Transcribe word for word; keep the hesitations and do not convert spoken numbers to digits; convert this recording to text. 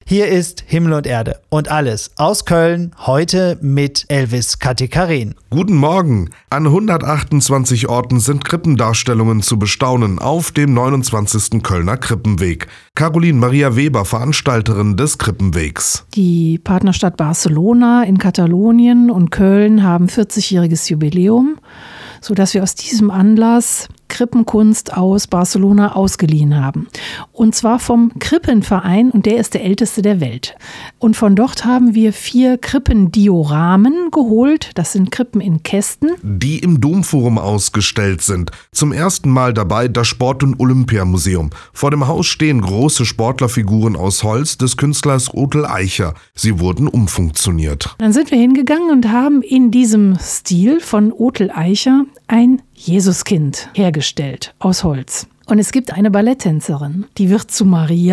Hier ist Himmel und Erde und alles aus Köln, heute mit Elvis Katekarin. Guten Morgen. An hundertachtundzwanzig Orten sind Krippendarstellungen zu bestaunen auf dem neunundzwanzigsten Kölner Krippenweg. Caroline Maria Weber, Veranstalterin des Krippenwegs. Die Partnerstadt Barcelona in Katalonien und Köln haben vierzigjähriges Jubiläum, sodass wir aus diesem Anlass Krippenkunst aus Barcelona ausgeliehen haben. Und zwar vom Krippenverein, und der ist der älteste der Welt. Und von dort haben wir vier Krippendioramen geholt. Das sind Krippen in Kästen. Die im Domforum ausgestellt sind. Zum ersten Mal dabei das Sport- und Olympiamuseum. Vor dem Haus stehen große Sportlerfiguren aus Holz des Künstlers Otel Eicher. Sie wurden umfunktioniert. Dann sind wir hingegangen und haben in diesem Stil von Otel Eicher ein Jesuskind hergestellt aus Holz. Und es gibt eine Balletttänzerin, die wird zu Maria.